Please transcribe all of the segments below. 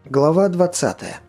Глава 20.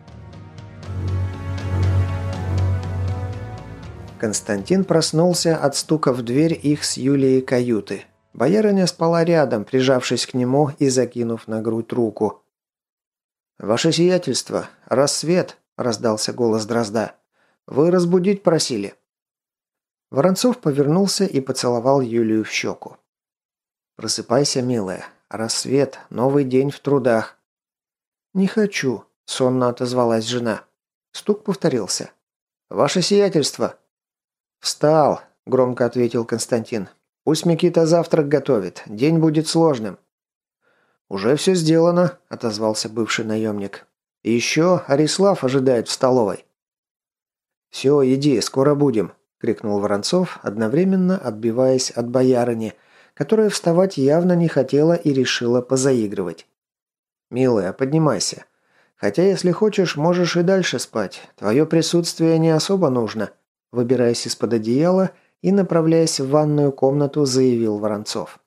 Константин проснулся от стука в дверь их с Юлией каюты. Боярыня спала рядом, прижавшись к нему и закинув на грудь руку. «Ваше сиятельство, рассвет!» – раздался голос Дрозда. «Вы разбудить просили». Воронцов повернулся и поцеловал Юлию в щеку. «Просыпайся, милая. Рассвет, новый день в трудах». «Не хочу», – сонно отозвалась жена. Стук повторился. «Ваше сиятельство!» «Встал», – громко ответил Константин. «Пусть Микита завтрак готовит. День будет сложным». «Уже все сделано», – отозвался бывший наемник. «И еще Арислав ожидает в столовой». «Все, иди, скоро будем», – крикнул Воронцов, одновременно отбиваясь от боярыни, которая вставать явно не хотела и решила позаигрывать. «Милая, поднимайся. Хотя, если хочешь, можешь и дальше спать. Твое присутствие не особо нужно», – выбираясь из-под одеяла и направляясь в ванную комнату, заявил Воронцов.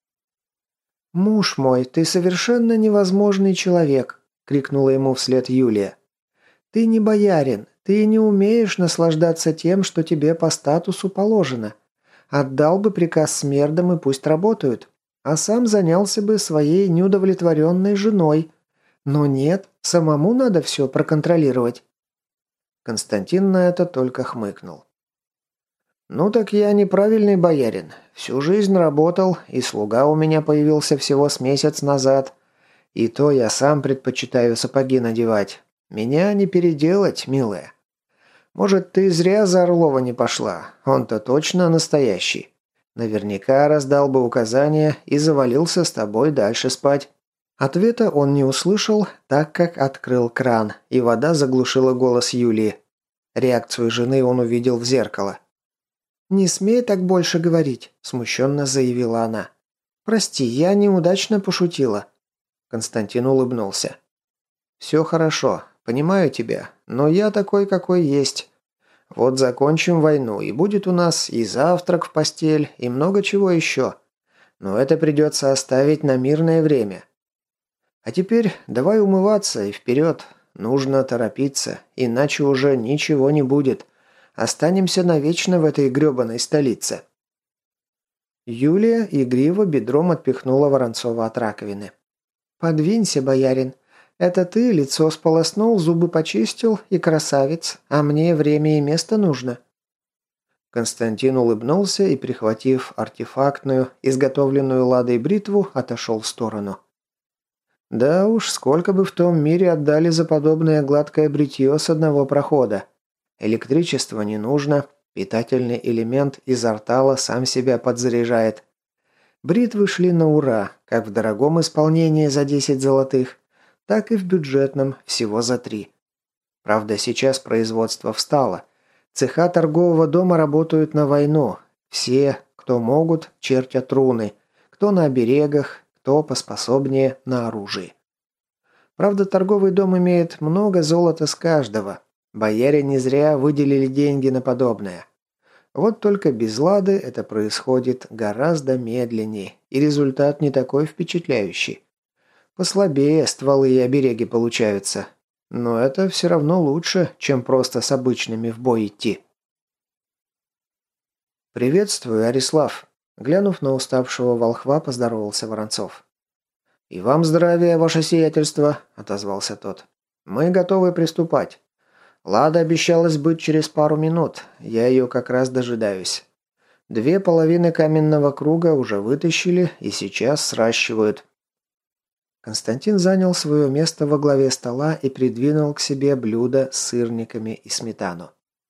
«Муж мой, ты совершенно невозможный человек», – крикнула ему вслед Юлия. «Ты не боярин, ты не умеешь наслаждаться тем, что тебе по статусу положено. Отдал бы приказ смердам и пусть работают, а сам занялся бы своей неудовлетворенной женой. Но нет, самому надо все проконтролировать». Константин на это только хмыкнул. «Ну так я неправильный боярин. Всю жизнь работал, и слуга у меня появился всего с месяц назад. И то я сам предпочитаю сапоги надевать. Меня не переделать, милая. Может, ты зря за Орлова не пошла, он-то точно настоящий. Наверняка раздал бы указания и завалился с тобой дальше спать». Ответа он не услышал, так как открыл кран, и вода заглушила голос Юлии. Реакцию жены он увидел в зеркало. «Не смей так больше говорить», – смущенно заявила она. «Прости, я неудачно пошутила». Константин улыбнулся. «Все хорошо, понимаю тебя, но я такой, какой есть. Вот закончим войну, и будет у нас и завтрак в постель, и много чего еще. Но это придется оставить на мирное время. А теперь давай умываться и вперед. Нужно торопиться, иначе уже ничего не будет. Останемся навечно в этой грёбаной столице». Юлия игриво бедром отпихнула Воронцова от раковины. «Подвинься, боярин. Это ты лицо сполоснул, зубы почистил и красавец, а мне время и место нужно». Константин улыбнулся и, прихватив артефактную, изготовленную Ладой бритву, отошел в сторону. Да уж, сколько бы в том мире отдали за подобное гладкое бритье с одного прохода. Электричества не нужно, питательный элемент из артала сам себя подзаряжает. Бритвы шли на ура, как в дорогом исполнении за 10 золотых, так и в бюджетном всего за 3. Правда, сейчас производство встало. Цеха торгового дома работают на войну. Все, кто могут, чертят руны. Кто на оберегах, кто поспособнее на оружии. Правда, торговый дом имеет много золота с каждого. Бояре не зря выделили деньги на подобное. Вот только без Лады это происходит гораздо медленнее, и результат не такой впечатляющий. Послабее стволы и обереги получаются. Но это все равно лучше, чем просто с обычными в бой идти. «Приветствую, Арислав», – глянув на уставшего волхва, поздоровался Воронцов. «И вам здравия, ваше сиятельство», – отозвался тот. «Мы готовы приступать. Лада обещалась быть через пару минут, я ее как раз дожидаюсь. 2 половины каменного круга уже вытащили и сейчас сращивают». Константин занял свое место во главе стола и придвинул к себе блюдо с сырниками и сметану.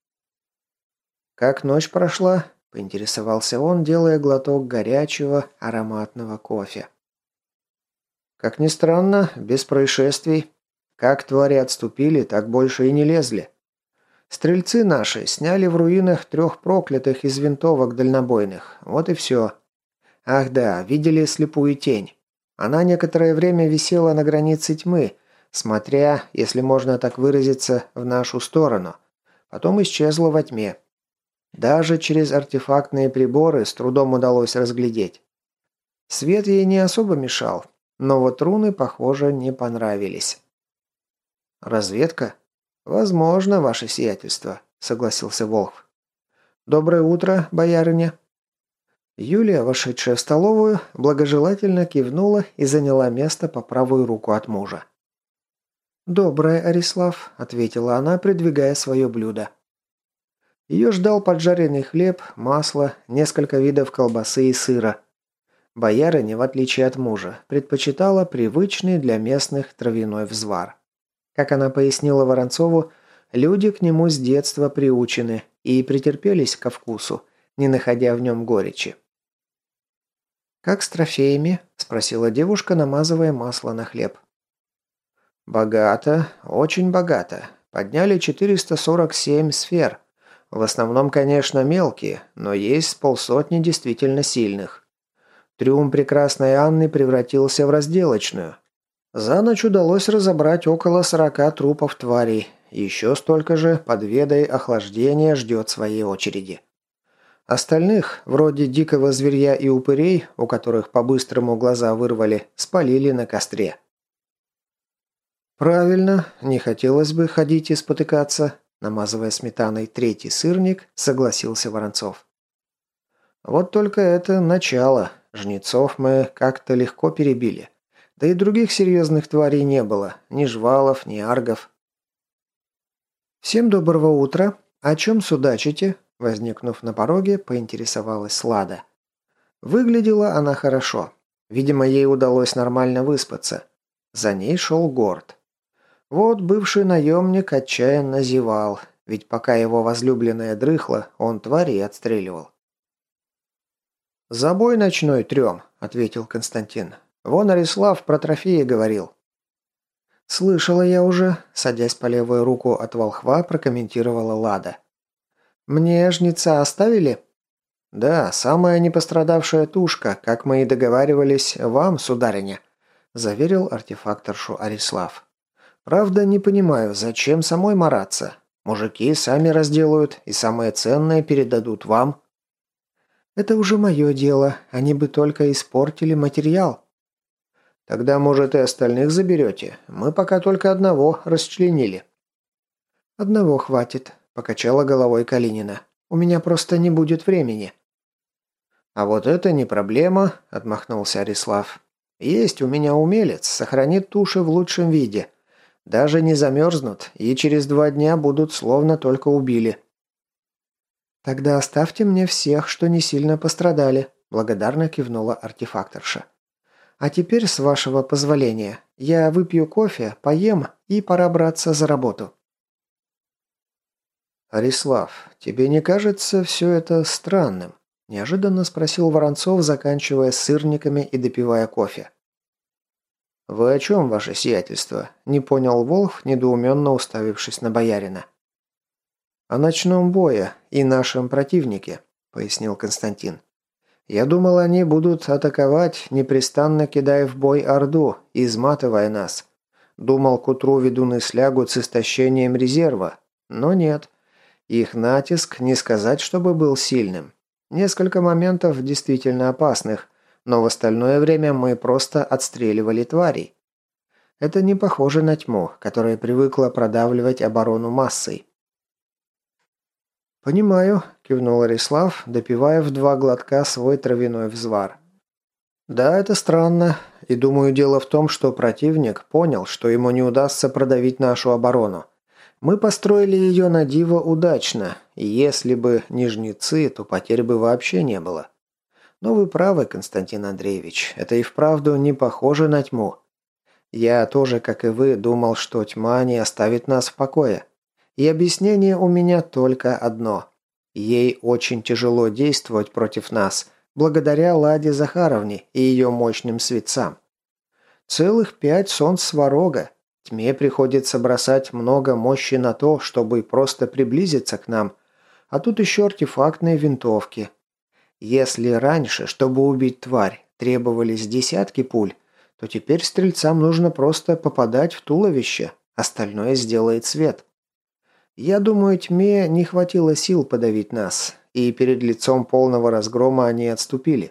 «Как ночь прошла?» – поинтересовался он, делая глоток горячего ароматного кофе. «Как ни странно, без происшествий. Как твари отступили, так больше и не лезли. Стрельцы наши сняли в руинах 3 проклятых из винтовок дальнобойных. Вот и все. Ах да, видели слепую тень. Она некоторое время висела на границе тьмы, смотря, если можно так выразиться, в нашу сторону. Потом исчезла во тьме. Даже через артефактные приборы с трудом удалось разглядеть. Свет ей не особо мешал, но вот руны, похоже, не понравились. «Разведка?» «Возможно, ваше сиятельство», — согласился Волхв. «Доброе утро, боярыня». Юлия, вошедшая в столовую, благожелательно кивнула и заняла место по правую руку от мужа. «Доброе, Арислав», — ответила она, придвигая свое блюдо. Ее ждал поджаренный хлеб, масло, несколько видов колбасы и сыра. Боярыня, в отличие от мужа, предпочитала привычный для местных травяной взвар. Как она пояснила Воронцову, люди к нему с детства приучены и претерпелись ко вкусу, не находя в нем горечи. «Как с трофеями?» – спросила девушка, намазывая масло на хлеб. «Богато, очень богато. Подняли 447 сфер. В основном, конечно, мелкие, но есть с полсотни действительно сильных. Трюм прекрасной Анны превратился в разделочную. За ночь удалось разобрать около 40 трупов тварей. Еще столько же под ведой охлаждения ждет своей очереди. Остальных, вроде дикого зверья и упырей, у которых по-быстрому глаза вырвали, спалили на костре. «Правильно, не хотелось бы ходить и спотыкаться», намазывая сметаной третий сырник, согласился Воронцов. «Вот только это начало. Жнецов мы как-то легко перебили. Да и других серьезных тварей не было. Ни жвалов, ни аргов». «Всем доброго утра. О чем судачите?» Возникнув на пороге, поинтересовалась Лада. Выглядела она хорошо. Видимо, ей удалось нормально выспаться. За ней шел Горд. Вот бывший наемник отчаянно зевал, ведь пока его возлюбленная дрыхла, он тварей отстреливал. «Забой ночной трем», — ответил Константин. «Вон Арислав про трофеи говорил». «Слышала я уже», — садясь по левую руку от волхва, прокомментировала Лада. «Мне жнеца оставили?» «Да, самая непострадавшая тушка, как мы и договаривались, вам, сударыня», — заверил артефакторшу Арислав. «Правда, не понимаю, зачем самой мараться? Мужики сами разделают и самое ценное передадут вам». «Это уже мое дело, они бы только испортили материал». «Тогда, может, и остальных заберете? Мы пока только одного расчленили». «Одного хватит», – покачала головой Калинина. «У меня просто не будет времени». «А вот это не проблема», – отмахнулся Арислав. «Есть у меня умелец, сохранит туши в лучшем виде. Даже не замерзнут, и через 2 дня будут словно только убили». «Тогда оставьте мне всех, что не сильно пострадали», – благодарно кивнула артефакторша. «А теперь, с вашего позволения, я выпью кофе, поем и пора браться за работу». «Арислав, тебе не кажется все это странным?» – неожиданно спросил Воронцов, заканчивая с сырниками и допивая кофе. «Вы о чем, ваше сиятельство?» – не понял Волхв, недоуменно уставившись на боярина. «О ночном бое и нашем противнике», – пояснил Константин. «Я думал, они будут атаковать, непрестанно кидая в бой Орду, изматывая нас. Думал, к утру ведуны слягут с истощением резерва. Но нет. Их натиск не сказать, чтобы был сильным. Несколько моментов действительно опасных, но в остальное время мы просто отстреливали тварей. Это не похоже на тьму, которая привыкла продавливать оборону массой». «Понимаю», – кивнул Арислав, допивая в 2 глотка свой травяной взвар. «Да, это странно, и думаю, дело в том, что противник понял, что ему не удастся продавить нашу оборону. Мы построили ее на диво удачно, и если бы не жнецы, то потерь бы вообще не было. Но вы правы, Константин Андреевич, это и вправду не похоже на тьму. Я тоже, как и вы, думал, что тьма не оставит нас в покое. И объяснение у меня только одно. Ей очень тяжело действовать против нас, благодаря Ладе Захаровне и ее мощным светцам. Целых 5 солнц сварога. Тьме приходится бросать много мощи на то, чтобы просто приблизиться к нам, а тут еще артефактные винтовки. Если раньше, чтобы убить тварь, требовались десятки пуль, то теперь стрельцам нужно просто попадать в туловище, остальное сделает свет. Я думаю, тьме не хватило сил подавить нас, и перед лицом полного разгрома они отступили.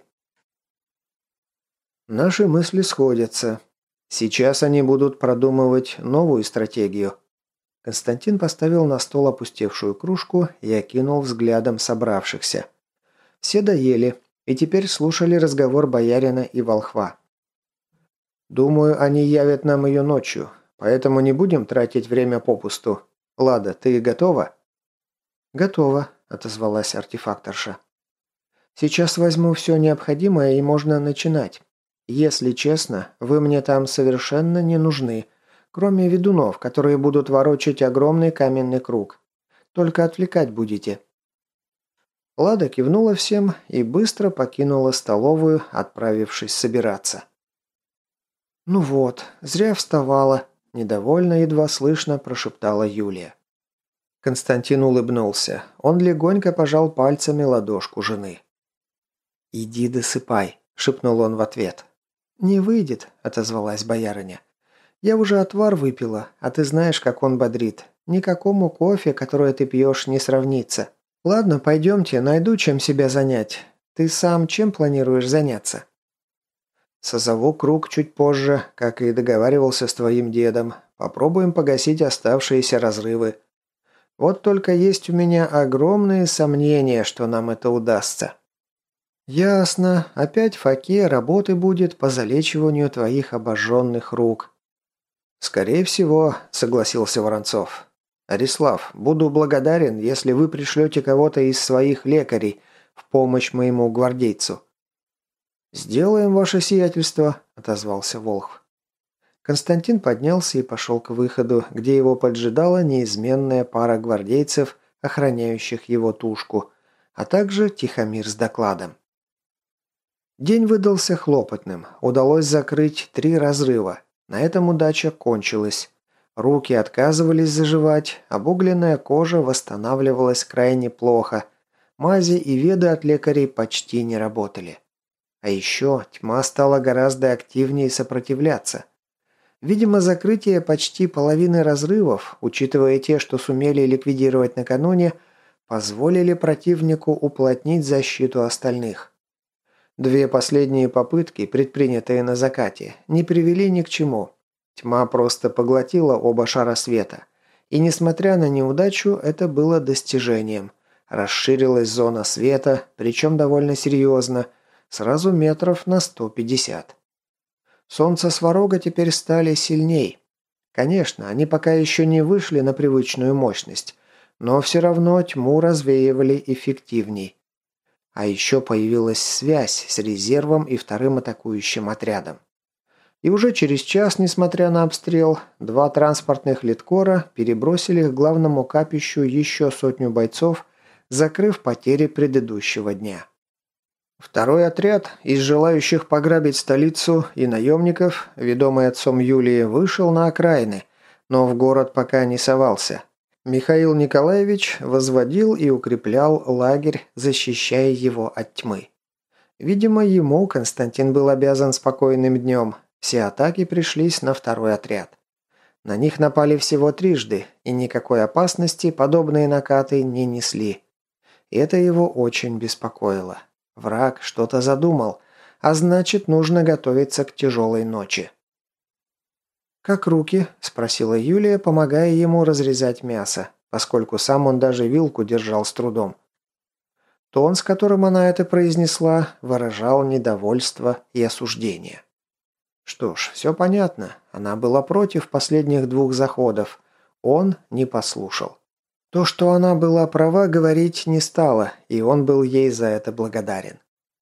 Наши мысли сходятся. Сейчас они будут продумывать новую стратегию, Константин поставил на стол опустевшую кружку и окинул взглядом собравшихся. Все доели и теперь слушали разговор боярина и волхва. «Думаю, они явят нам ее ночью, поэтому не будем тратить время попусту. Лада, ты готова?» «Готова», – отозвалась артефакторша. «Сейчас возьму все необходимое и можно начинать. Если честно, вы мне там совершенно не нужны, кроме ведунов, которые будут ворочать огромный каменный круг. Только отвлекать будете». Лада кивнула всем и быстро покинула столовую, отправившись собираться. «Ну вот, зря вставала», – недовольно едва слышно прошептала Юлия. Константин улыбнулся. Он легонько пожал пальцами ладошку жены. «Иди досыпай», – шепнул он в ответ. «Не выйдет», – отозвалась боярыня. «Я уже отвар выпила, а ты знаешь, как он бодрит. Никакому кофе, которое ты пьешь, не сравнится. Ладно, пойдемте, найду, чем себя занять. Ты сам чем планируешь заняться?» «Созову круг чуть позже, как и договаривался с твоим дедом. Попробуем погасить оставшиеся разрывы. Вот только есть у меня огромные сомнения, что нам это удастся». «Ясно. Опять факе работы будет по залечиванию твоих обожженных рук». «Скорее всего», — согласился Воронцов. «Арислав, буду благодарен, если вы пришлете кого-то из своих лекарей в помощь моему гвардейцу». «Сделаем ваше сиятельство», — отозвался Волхв. Константин поднялся и пошел к выходу, где его поджидала неизменная пара гвардейцев, охраняющих его тушку, а также Тихомир с докладом. День выдался хлопотным. Удалось закрыть 3 разрыва. На этом удача кончилась. Руки отказывались заживать, обугленная кожа восстанавливалась крайне плохо. Мази и веды от лекарей почти не работали. А еще тьма стала гораздо активнее сопротивляться. Видимо, закрытие почти половины разрывов, учитывая те, что сумели ликвидировать накануне, позволили противнику уплотнить защиту остальных. 2 последние попытки, предпринятые на закате, не привели ни к чему. Тьма просто поглотила оба шара света. И несмотря на неудачу, это было достижением. Расширилась зона света, причем довольно серьезно, сразу метров на 150. Солнце Сварога теперь стали сильней. Конечно, они пока еще не вышли на привычную мощность, но все равно тьму развеивали эффективней. А еще появилась связь с резервом и вторым атакующим отрядом. И уже через час, несмотря на обстрел, 2 транспортных литкора перебросили к главному капищу еще 100 бойцов, закрыв потери предыдущего дня. Второй отряд из желающих пограбить столицу и наемников, ведомый отцом Юлии, вышел на окраины, но в город пока не совался. Михаил Николаевич возводил и укреплял лагерь, защищая его от тьмы. Видимо, ему Константин был обязан спокойным днем. Все атаки пришлись на второй отряд. На них напали всего 3, и никакой опасности подобные накаты не несли. Это его очень беспокоило. Враг что-то задумал, а значит, нужно готовиться к тяжелой ночи. «Как руки?» – спросила Юлия, помогая ему разрезать мясо, поскольку сам он даже вилку держал с трудом. Тон, с которым она это произнесла, выражал недовольство и осуждение. Что ж, все понятно. Она была против последних 2 заходов. Он не послушал. То, что она была права, говорить не стала, и он был ей за это благодарен.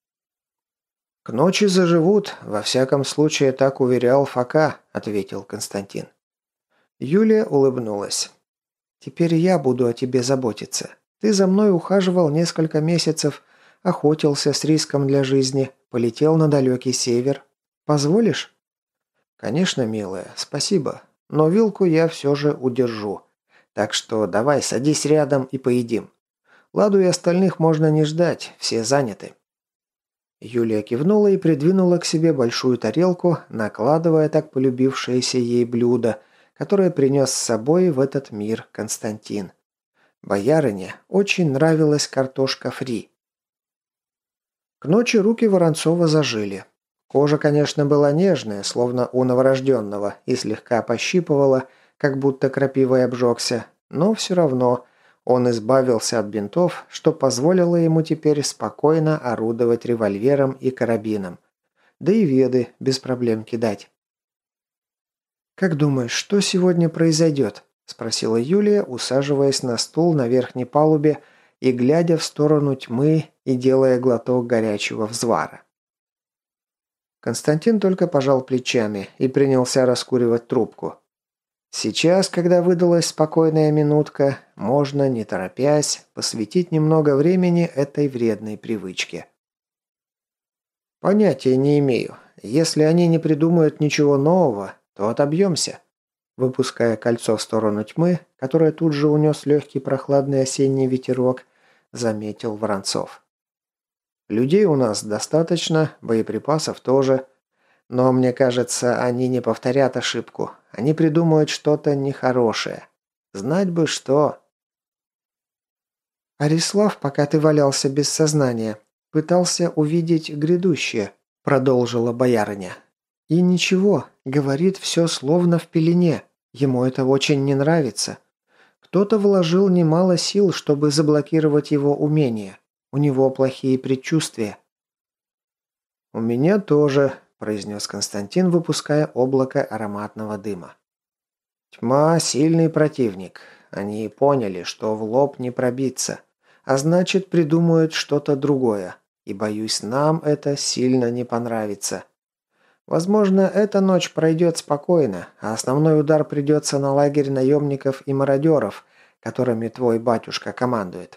«К ночи заживут, во всяком случае так уверял Фока», – ответил Константин. Юлия улыбнулась. «Теперь я буду о тебе заботиться. Ты за мной ухаживал несколько месяцев, охотился с риском для жизни, полетел на далекий север. Позволишь?» «Конечно, милая, спасибо, но вилку я все же удержу. Так что давай садись рядом и поедим. Ладу и остальных можно не ждать, все заняты». Юлия кивнула и придвинула к себе большую тарелку, накладывая так полюбившееся ей блюдо, которое принес с собой в этот мир Константин. Боярине очень нравилась картошка фри. К ночи руки Воронцова зажили. Кожа, конечно, была нежная, словно у новорожденного, и слегка пощипывала, как будто крапивой обжегся, но все равно он избавился от бинтов, что позволило ему теперь спокойно орудовать револьвером и карабином. Да и веды без проблем кидать. «Как думаешь, что сегодня произойдет?» – спросила Юлия, усаживаясь на стул на верхней палубе и глядя в сторону тьмы и делая глоток горячего взвара. Константин только пожал плечами и принялся раскуривать трубку. Сейчас, когда выдалась спокойная минутка, можно, не торопясь, посвятить немного времени этой вредной привычке. «Понятия не имею. Если они не придумают ничего нового, то отобьемся», выпуская кольцо в сторону тьмы, которое тут же унес легкий прохладный осенний ветерок, заметил Воронцов. «Людей у нас достаточно, боеприпасов тоже. Но, мне кажется, они не повторят ошибку. Они придумают что-то нехорошее. Знать бы что». «Арислав, пока ты валялся без сознания, пытался увидеть грядущее», продолжила боярыня. «И ничего, говорит все словно в пелене. Ему это очень не нравится. Кто-то вложил немало сил, чтобы заблокировать его умение. У него плохие предчувствия». «У меня тоже», – произнес Константин, выпуская облако ароматного дыма. «Тьма – сильный противник. Они поняли, что в лоб не пробиться, а значит, придумают что-то другое. И, боюсь, нам это сильно не понравится. Возможно, эта ночь пройдет спокойно, а основной удар придется на лагерь наемников и мародеров, которыми твой батюшка командует».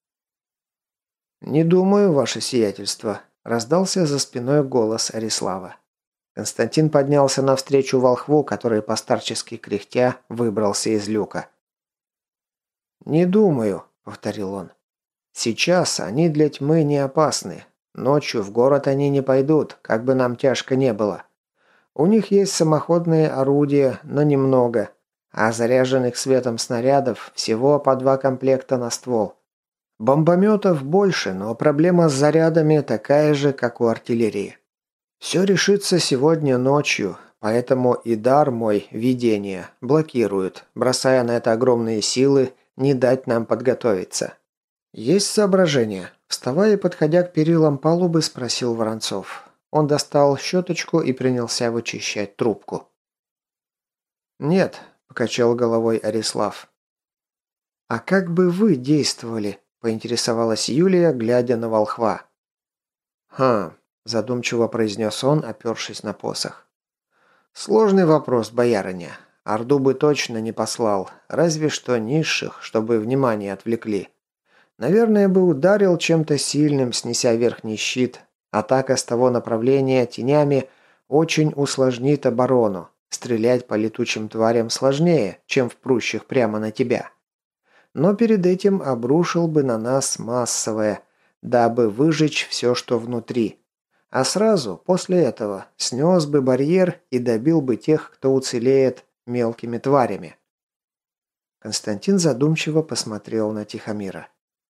«Не думаю, ваше сиятельство», – раздался за спиной голос Арислава. Константин поднялся навстречу волхву, который постарчески кряхтя выбрался из люка. «Не думаю», – повторил он. «Сейчас они для тьмы не опасны. Ночью в город они не пойдут, как бы нам тяжко не было. У них есть самоходные орудия, но немного, а заряженных светом снарядов всего по 2 комплекта на ствол. Бомбометов больше, но проблема с зарядами такая же, как у артиллерии. Все решится сегодня ночью, поэтому и дар мой, видение, блокирует, бросая на это огромные силы, не дать нам подготовиться». «Есть соображения?» Вставая и подходя к перилам палубы, спросил Воронцов. Он достал щеточку и принялся вычищать трубку. «Нет», – покачал головой Арислав. «А как бы вы действовали?» – поинтересовалась Юлия, глядя на волхва. «Хм», – задумчиво произнес он, опершись на посох. «Сложный вопрос, боярыня. Орду бы точно не послал, разве что низших, чтобы внимание отвлекли. Наверное, бы ударил чем-то сильным, снеся верхний щит. Атака с того направления тенями очень усложнит оборону. Стрелять по летучим тварям сложнее, чем в прущих прямо на тебя. Но перед этим обрушил бы на нас массовое, дабы выжечь все, что внутри. А сразу, после этого, снес бы барьер и добил бы тех, кто уцелеет, мелкими тварями». Константин задумчиво посмотрел на Тихомира.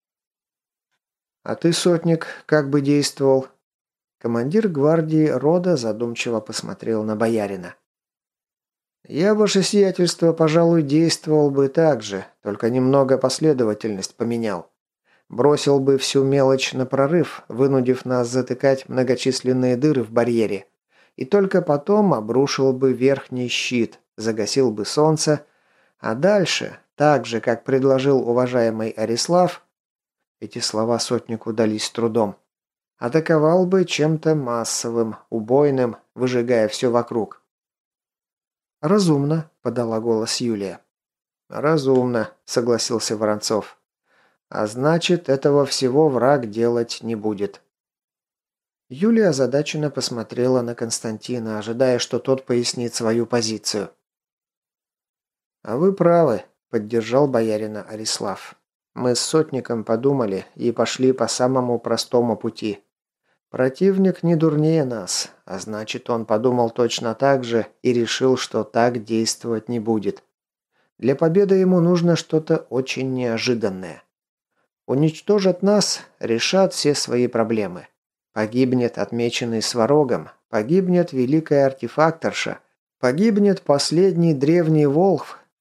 «А ты, сотник, как бы действовал?» Командир гвардии рода задумчиво посмотрел на боярина. «Я, ваше сиятельство, пожалуй, действовал бы так же, только немного последовательность поменял. Бросил бы всю мелочь на прорыв, вынудив нас затыкать многочисленные дыры в барьере, и только потом обрушил бы верхний щит, загасил бы солнце, а дальше, так же, как предложил уважаемый Арислав, эти слова сотнику дались с трудом, атаковал бы чем-то массовым, убойным, выжигая все вокруг». «Разумно», – подала голос Юлия. «Разумно», – согласился Воронцов. «А значит, этого всего враг делать не будет». Юлия озадаченно посмотрела на Константина, ожидая, что тот пояснит свою позицию. «А вы правы», – поддержал боярина Арислав. «Мы с сотником подумали и пошли по самому простому пути. Противник не дурнее нас, а значит, он подумал точно так же и решил, что так действовать не будет. Для победы ему нужно что-то очень неожиданное. Уничтожат нас, решат все свои проблемы. Погибнет отмеченный сварогом, погибнет великая артефакторша, погибнет последний древний волхв,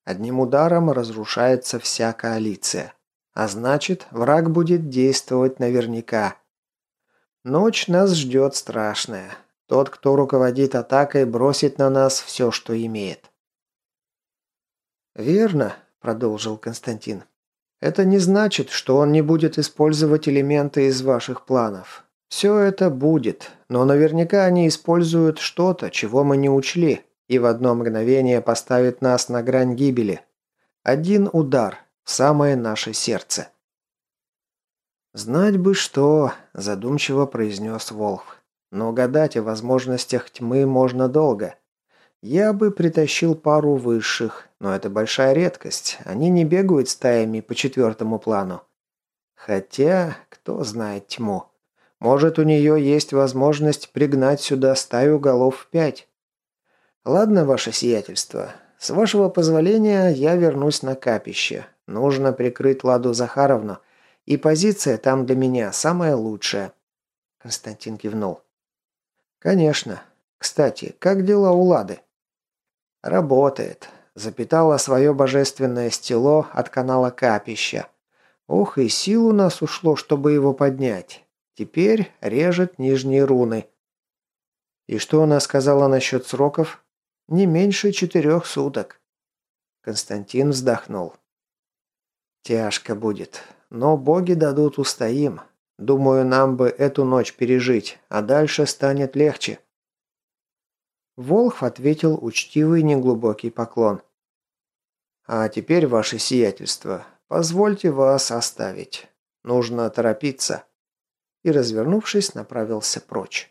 Одним ударом разрушается вся коалиция. А значит, враг будет действовать наверняка. Ночь нас ждет страшная. Тот, кто руководит атакой, бросит на нас все, что имеет. «Верно», – продолжил Константин. «Это не значит, что он не будет использовать элементы из ваших планов. Все это будет, но наверняка они используют что-то, чего мы не учли, и в одно мгновение поставит нас на грань гибели. Один удар в самое наше сердце». «Знать бы что», – задумчиво произнес Волх. «Но гадать о возможностях тьмы можно долго. Я бы притащил пару высших, но это большая редкость. Они не бегают стаями по 4-му плану. Хотя, кто знает тьму. Может, у нее есть возможность пригнать сюда стаю голов в 5. Ладно, ваше сиятельство. С вашего позволения я вернусь на капище. Нужно прикрыть Ладу Захаровну, и позиция там для меня самая лучшая». Константин кивнул. «Конечно. Кстати, как дела у Лады?» «Работает. Запитала свое божественное стело от канала капища. Ох, и сил у нас ушло, чтобы его поднять. Теперь режет нижние руны». «И что она сказала насчет сроков?» «Не меньше 4 суток». Константин вздохнул. «Тяжко будет. Но боги дадут, устоим. Думаю, нам бы эту ночь пережить, а дальше станет легче». Волхв ответил учтивый неглубокий поклон. «А теперь, ваше сиятельство, позвольте вас оставить. Нужно торопиться». И, развернувшись, направился прочь.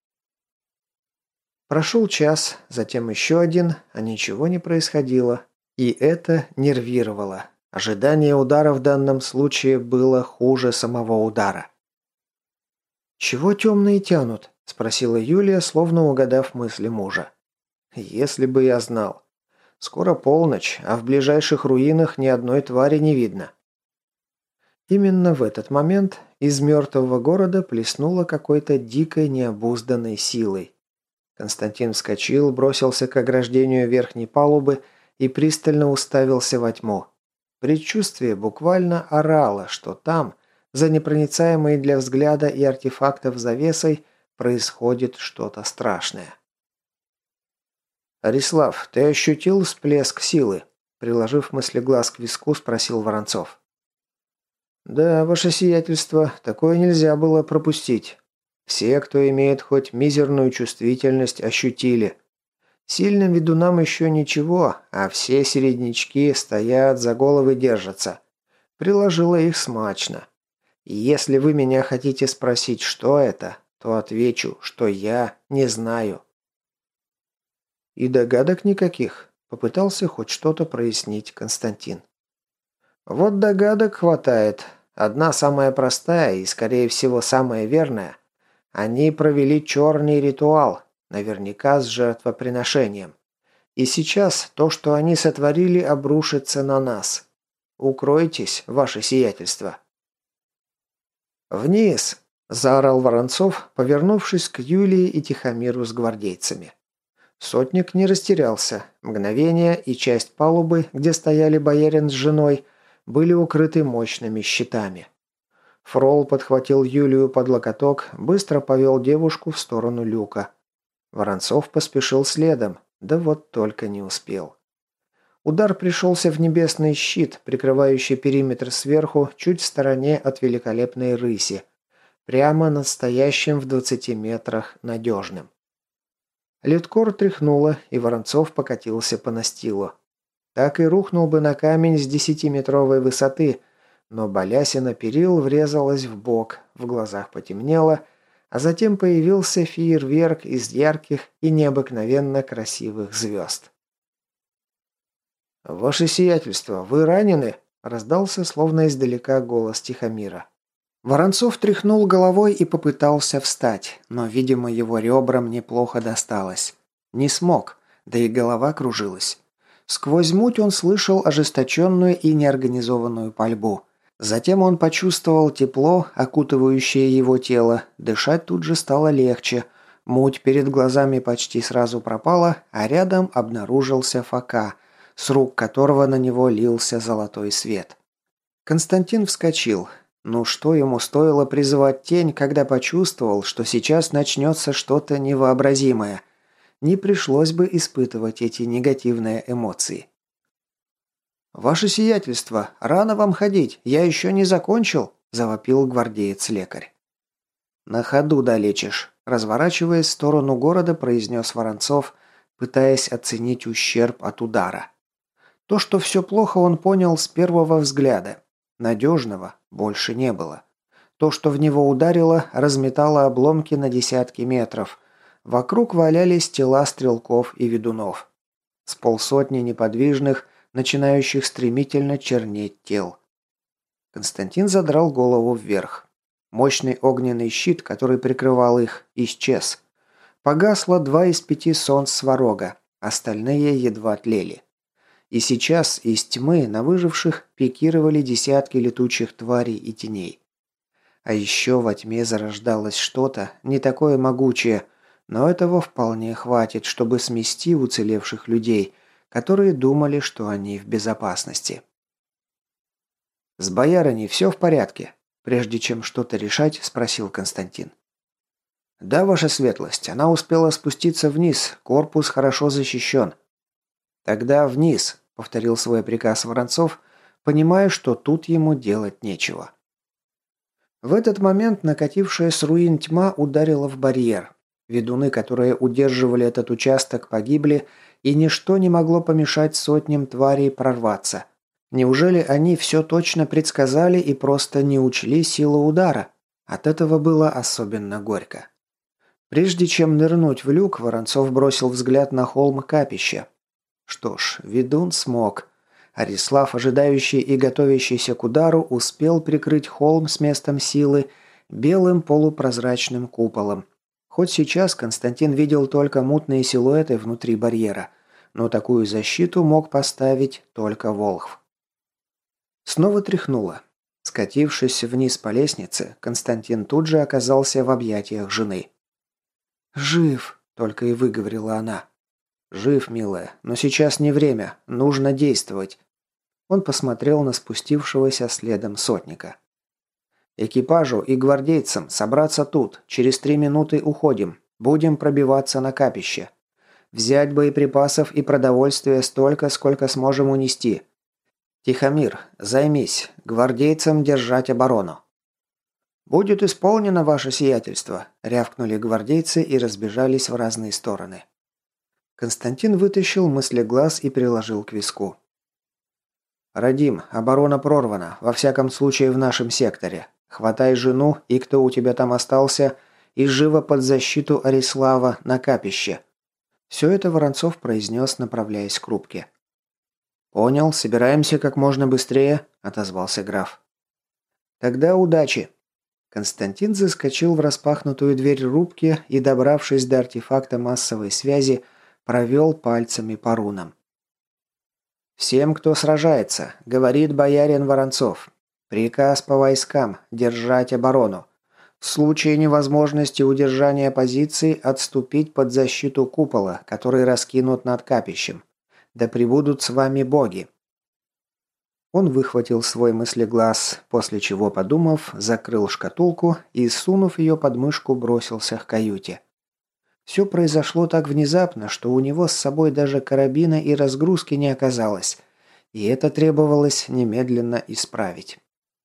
Прошел час, затем еще один, а ничего не происходило. И это нервировало. Ожидание удара в данном случае было хуже самого удара. «Чего темные тянут?» – спросила Юлия, словно угадав мысли мужа. «Если бы я знал. Скоро полночь, а в ближайших руинах ни одной твари не видно». Именно в этот момент из мертвого города плеснуло какой-то дикой необузданной силой. Константин вскочил, бросился к ограждению верхней палубы и пристально уставился во тьму. Предчувствие буквально орало, что там, за непроницаемой для взгляда и артефактов завесой, происходит что-то страшное. «Арислав, ты ощутил всплеск силы?» Приложив мыслеглаз к виску, спросил Воронцов. «Да, ваше сиятельство, такое нельзя было пропустить. Все, кто имеет хоть мизерную чувствительность, ощутили. Сильным ведунам еще ничего, а все середнячки стоят, за головы держатся. Приложила их смачно. И если вы меня хотите спросить, что это, то отвечу, что я не знаю». «И догадок никаких», — попытался хоть что-то прояснить Константин. «Вот догадок хватает. Одна самая простая и, скорее всего, самая верная. Они провели черный ритуал, наверняка с жертвоприношением. И сейчас то, что они сотворили, обрушится на нас. Укройтесь, ваше сиятельство». «Вниз!» – заорал Воронцов, повернувшись к Юлии и Тихомиру с гвардейцами. Сотник не растерялся. Мгновение и часть палубы, где стояли боярин с женой, были укрыты мощными щитами. Фрол подхватил Юлию под локоток, быстро повел девушку в сторону люка. Воронцов поспешил следом, да вот только не успел. Удар пришелся в небесный щит, прикрывающий периметр сверху, чуть в стороне от великолепной рыси, прямо над стоящим в 20 метрах надежным. Литкор тряхнуло, и Воронцов покатился по настилу. Так и рухнул бы на камень с 10-метровой высоты, но балясина перил врезалась в бок, в глазах потемнело, а затем появился фейерверк из ярких и необыкновенно красивых звезд. «Ваше сиятельство, вы ранены?» – раздался словно издалека голос Тихомира. Воронцов тряхнул головой и попытался встать, но, видимо, его ребрам неплохо досталось. Не смог, да и голова кружилась. Сквозь муть он слышал ожесточенную и неорганизованную пальбу. Затем он почувствовал тепло, окутывающее его тело, дышать тут же стало легче. Муть перед глазами почти сразу пропала, а рядом обнаружился Фока, с рук которого на него лился золотой свет. Константин вскочил. Ну что ему стоило призывать тень, когда почувствовал, что сейчас начнется что-то невообразимое? Не пришлось бы испытывать эти негативные эмоции. «Ваше сиятельство, рано вам ходить, я еще не закончил», – завопил гвардеец-лекарь. «На ходу долечишь», – разворачиваясь в сторону города, произнес Воронцов, пытаясь оценить ущерб от удара. То, что все плохо, он понял с первого взгляда. Надежного больше не было. То, что в него ударило, разметало обломки на десятки метров. Вокруг валялись тела стрелков и ведунов. С полсотни неподвижных, начинающих стремительно чернеть тел. Константин задрал голову вверх. Мощный огненный щит, который прикрывал их, исчез. Погасло 2 из 5 солнц сварога, остальные едва тлели. И сейчас из тьмы на выживших пикировали десятки летучих тварей и теней. А еще во тьме зарождалось что-то, не такое могучее, но этого вполне хватит, чтобы смести уцелевших людей, которые думали, что они в безопасности. «С боярыней все в порядке?» Прежде чем что-то решать, спросил Константин. «Да, ваша светлость, она успела спуститься вниз, корпус хорошо защищен». «Тогда вниз», — повторил свой приказ Воронцов, понимая, что тут ему делать нечего. В этот момент накатившая с руин тьма ударила в барьер. Ведуны, которые удерживали этот участок, погибли, и ничто не могло помешать сотням тварей прорваться. Неужели они все точно предсказали и просто не учли силу удара? От этого было особенно горько. Прежде чем нырнуть в люк, Воронцов бросил взгляд на холм капища. Что ж, ведун смог. Арислав, ожидающий и готовящийся к удару, успел прикрыть холм с местом силы белым полупрозрачным куполом. Хоть сейчас Константин видел только мутные силуэты внутри барьера, но такую защиту мог поставить только Волхв. Снова тряхнуло. Скатившись вниз по лестнице, Константин тут же оказался в объятиях жены. «Жив», — только и выговорила она. «Жив, милая, но сейчас не время, нужно действовать». Он посмотрел на спустившегося следом сотника. «Экипажу и гвардейцам собраться тут, через 3 минуты уходим, будем пробиваться на капище. Взять боеприпасов и продовольствия столько, сколько сможем унести. Тихомир, займись, гвардейцам держать оборону». «Будет исполнено, ваше сиятельство», – рявкнули гвардейцы и разбежались в разные стороны. Константин вытащил мыслеглаз и приложил к виску. «Радим, оборона прорвана, во всяком случае в нашем секторе. Хватай жену и кто у тебя там остался, и живо под защиту Арислава на капище». Все это Воронцов произнес, направляясь к рубке. «Понял, собираемся как можно быстрее», – отозвался граф. «Тогда удачи». Константин заскочил в распахнутую дверь рубки и, добравшись до артефакта массовой связи, провел пальцами по рунам. «Всем, кто сражается, говорит боярин Воронцов. Приказ по войскам – держать оборону. В случае невозможности удержания позиций отступить под защиту купола, который раскинут над капищем. Да пребудут с вами боги». Он выхватил свой мыслеглаз, после чего, подумав, закрыл шкатулку и, сунув ее под мышку, бросился к каюте. Все произошло так внезапно, что у него с собой даже карабина и разгрузки не оказалось, и это требовалось немедленно исправить.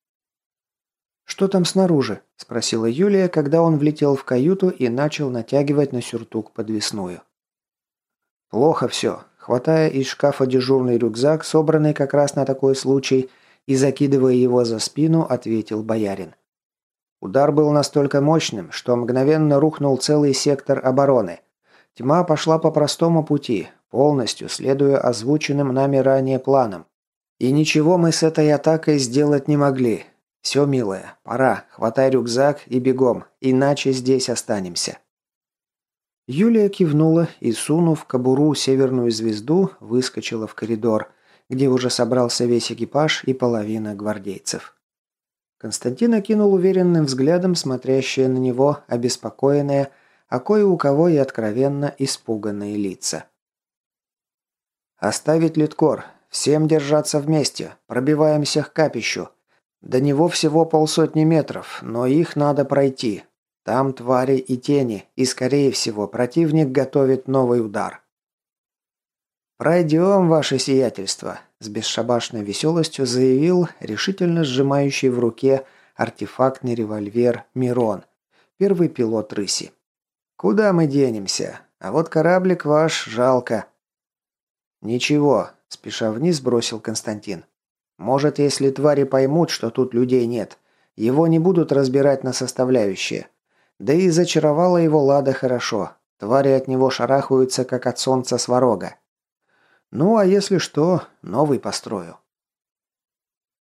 «Что там снаружи?» – спросила Юлия, когда он влетел в каюту и начал натягивать на сюртук подвесную. «Плохо все», – хватая из шкафа дежурный рюкзак, собранный как раз на такой случай, и закидывая его за спину, ответил боярин. Удар был настолько мощным, что мгновенно рухнул целый сектор обороны. Тьма пошла по простому пути, полностью следуя озвученным нами ранее планам. И ничего мы с этой атакой сделать не могли. Все, милая, пора, хватай рюкзак и бегом, иначе здесь останемся». Юлия кивнула и, сунув в кобуру северную звезду, выскочила в коридор, где уже собрался весь экипаж и половина гвардейцев. Константин окинул уверенным взглядом смотрящие на него обеспокоенные, а кое у кого и откровенно испуганные лица. «Оставить литкор. Всем держаться вместе. Пробиваемся к капищу. До него всего 150 метров, но их надо пройти. Там твари и тени, и, скорее всего, противник готовит новый удар». «Пройдем, ваше сиятельство», – с бесшабашной веселостью заявил решительно сжимающий в руке артефактный револьвер Мирон, первый пилот рыси. «Куда мы денемся? А вот кораблик ваш жалко». «Ничего», – спеша вниз бросил Константин. «Может, если твари поймут, что тут людей нет, его не будут разбирать на составляющие. Да и зачаровала его Лада хорошо. Твари от него шарахаются, как от солнца сварога. Ну, а если что, новый построю».